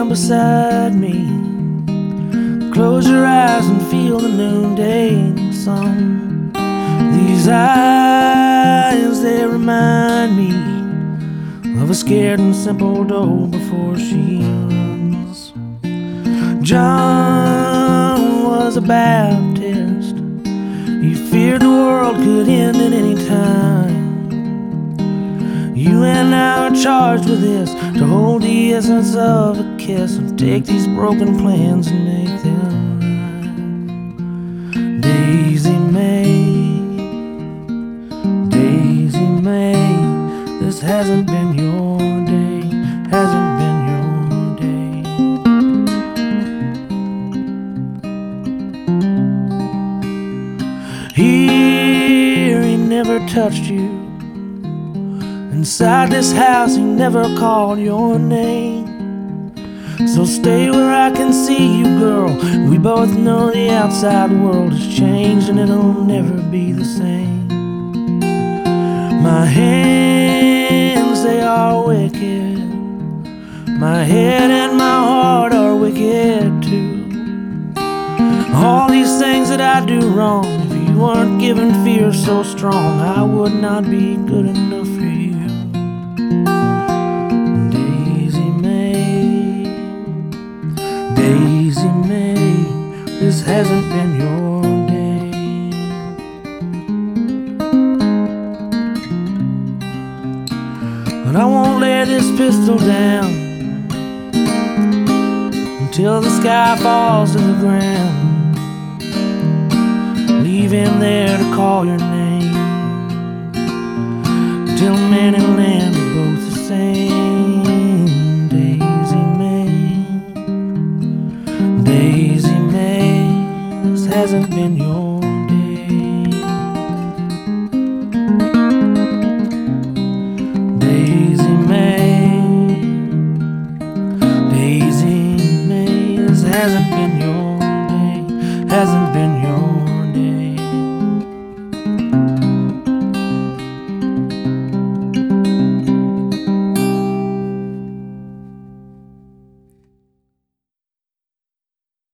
down beside me. Close your eyes and feel the noonday sun. These eyes, they remind me of a scared and simple doe before she runs. John was a Baptist. He feared the world could end at any time. You and I are charged with this, to hold the essence of a kiss and take these broken plans and make them right. Daisy May, Daisy May, this hasn't been your day, hasn't been your day. Here he never touched you. Inside this house he never called your name. So stay where I can see you, girl. We both know the outside world has changed and it'll never be the same. My hands, they are wicked. My head and my heart are wicked too. All these things that I do wrong, if you weren't given fear so strong, I would not be good enough for you. Daisy May, Daisy May, this hasn't been your day. But I won't lay this pistol down until the sky falls to the ground. Leave him there to call your name, till man and land are both the same. Daisy May, Daisy May, this hasn't been your day. Daisy May, Daisy May, this hasn't been your day, hasn't been your day.